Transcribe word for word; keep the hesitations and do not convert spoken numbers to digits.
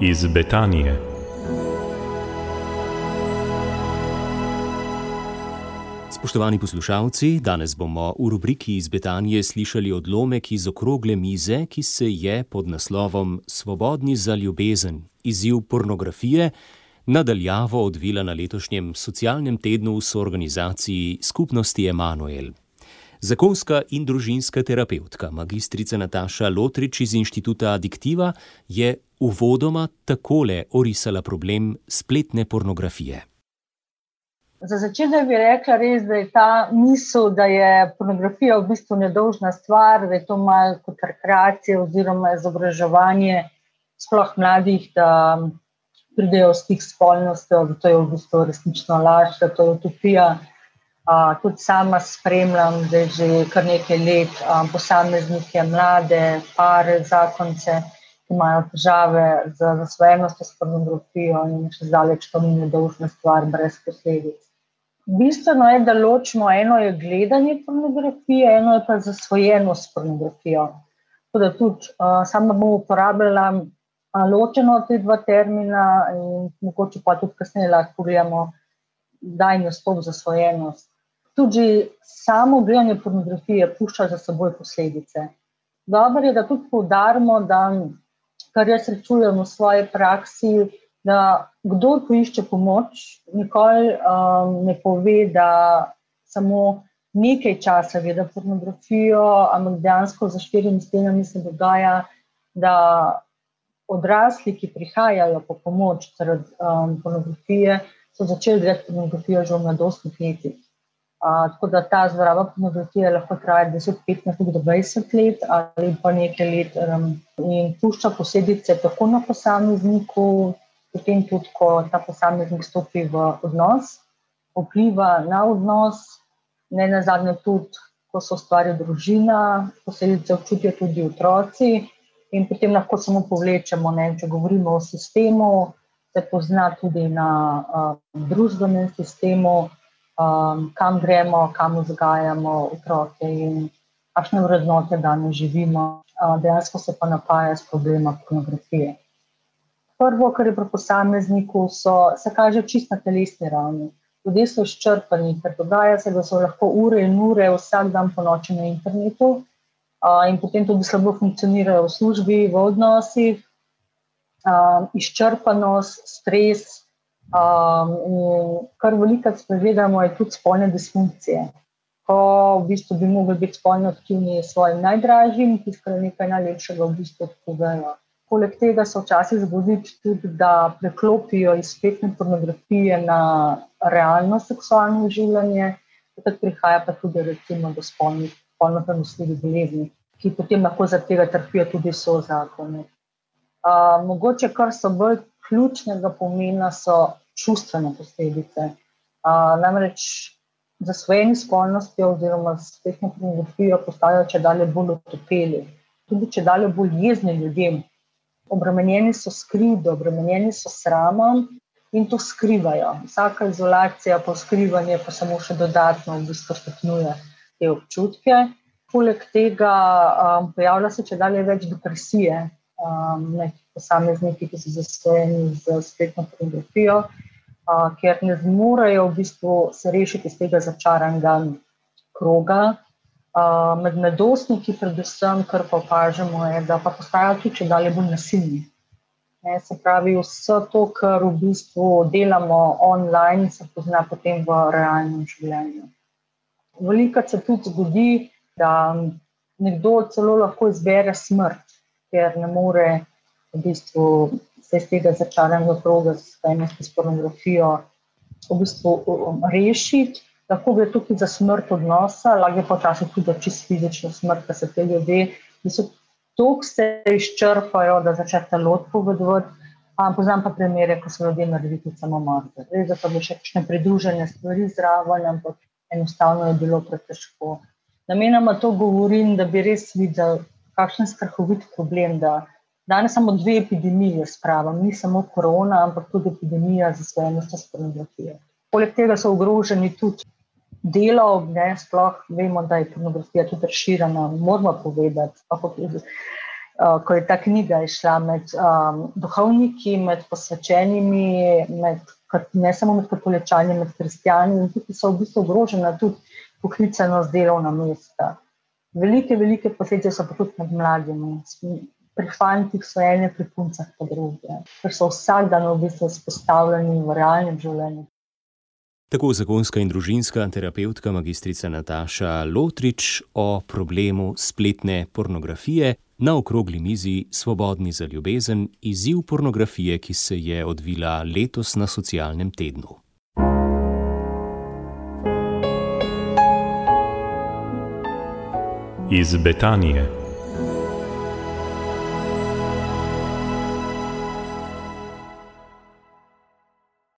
iz Betanije. Spoštovani poslušalci, danes bomo v rubriki iz Betanije slišali odlomek iz okrogle mize, ki se je pod naslovom Svobodni za ljubezen, izziv pornografije, nadaljavo odvila na letošnjem socialnem tednu v soorganizaciji Skupnosti Emanuel. Zakonska in družinska terapevtka, magistrica Nataša Lotrič iz Inštituta Adiktiva, je uvodoma takole orisala problem spletne pornografije. Za začetek bi rekla res, da je ta misel, da je pornografija v bistvu nedolžna stvar, da je to malo kot rekreacija oziroma izobraževanje sploh mladih, da pridejo v stik s spolnostjo, da to je v bistvu resnično laž, da to je utopija. Uh, tudi sama spremljam, da je že kar nekaj let um, posameznike, mlade, pare, zakonce, ki imajo težave z zasvojenostjo s pornografijo in še zdaleč to ni nedolžna stvar brez posledic. Bistveno je, da ločimo, eno je gledanje pornografije, eno je pa zasvojenost s pornografijo. Tako da tudi uh, sama bom uporabljala uh, ločeno te dva termina in mogoče pa tudi kasneje lahko pogledamo, kdaj nastop zasvojenost. Tudi samo gledanje pornografije pušča za seboj posledice. Dobro je, da tudi poudarimo, da kar jaz srečujem v svoji praksi, da kdor poišče pomoč, nikoli um, ne pove, da samo nekaj časa gleda pornografijo, ampak dejansko za štirimi stenami se dogaja, da odrasli, ki prihajajo po pomoč zaradi um, pornografije, so začeli gledati pornografijo že v mladostnih letih. Uh, tako da ta zdrava pornografija lahko traja deset, petnajst do dvajset let ali pa nekaj let um, in pušča posledice tako na posamezniku, potem tudi, ko ta posameznik stopi v odnos, vpliva na odnos, ne nazadnje tudi, ko se ustvari družina, posledice občutijo tudi otroci in potem lahko samo povlečemo, ne, če govorimo o sistemu, se pozna tudi na uh, družbenem sistemu, Um, kam gremo, kam vzgajamo otroke in kakšne vrednote danes živimo, uh, dejansko se pa napaja s problema pornografije. Prvo, kar je pri posamezniku, so, se kaže čisto na telesni ravni. Ljudje so izčrpani, ker dogaja se, da so lahko ure in ure vsak dan po noči na internetu uh, in potem tudi slabo funkcionirajo v službi, v odnosih, uh, izčrpanost, stres. Um, in kar velikokrat spregledamo je tudi spolne disfunkcije, ko v bistvu bi mogli biti spolno aktivni s svojim najdražjim, ki skoro nekaj najlepšega v bistvu odpovejo. Poleg tega se včasih zgodi tudi, da preklopijo iz spletne pornografije na realno seksualno življenje, tako prihaja pa tudi recimo do spolnih, spolno prenosljivih bolezni, ki potem lahko zaradi tega trpijo tudi sozakone. Uh, mogoče, kar so bolj ključnega pomena, so čustvene posledice. Uh, namreč zasvojeni spolnostjo oziroma spletno pornografijo postajajo čedalje bolj otopeli, tudi čedalje bolj jezni ljudem. Obremenjeni so s krivdo, obremenjeni so s sramom in to skrivajo. Vsaka izolacija, pa skrivanje pa samo še dodatno v bistvu stopnjuje te občutke. Poleg tega um, pojavlja se čedalje več depresije med posamezniki, ki so zasvojeni z spletno pornografijo, ker ne zmorejo v bistvu se rešiti iz tega začaranega kroga. Med mladostniki predvsem, kar pa opažamo, je, da pa postajajo tudi čedalje bolj nasilni. Se pravi, vse to, kar v bistvu delamo online, se pozna potem v realnem življenju. Velikokrat se tudi zgodi, da nekdo celo lahko izbere smrt, ker ne more v bistvu se iz tega začaranega kroga s pornografijo v bistvu rešiti. Lahko gre tukaj za smrt odnosa, lahko je pa včasih tudi čisto fizična smrt, da se te ljudje, da so toliko se izčrpajo, da začne telo odpovedovati. Poznam pa primere, ko so ljudje naredili tudi samomor. Res, da pa bi še kakšne pridružene stvari zraven, ampak enostavno je bilo pretežko. Namenoma to govorim, da bi res videli, kakšen strahovit problem, da danes samo dve epidemije spravim, ni samo korona, ampak tudi epidemija zasvojenosti s pornografijo. Poleg tega so ogroženi tudi delo, ne, sploh vemo, da je pornografija tudi razširjena, moramo povedati. ko je ta knjiga išla med um, duhovniki, med posvečenimi, med, ne samo med katoličani, med kristjani, in tudi so v bistvu ogrožena tudi poklicanost delovna mesta. Velike, velike posledice so pa tudi med mladimi. Pri fantih so ene, pri puncah pa druge, ker so vsak dan v bistvu izpostavljeni v realnem življenju. Tako zakonska in družinska terapevtka magistrica Nataša Lotrič o problemu spletne pornografije na okrogli mizi Svobodni za ljubezen, izziv pornografije, ki se je odvila letos na socialnem tednu. Iz Betanije.